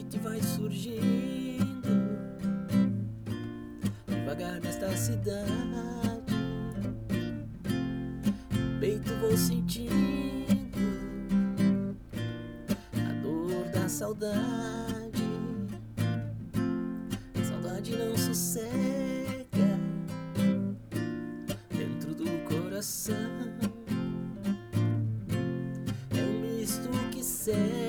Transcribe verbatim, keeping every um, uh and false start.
noite vai surgindo devagar nesta cidade. No peito vou sentindo a dor da saudade. A saudade não sossega dentro do coração. É um misto que cega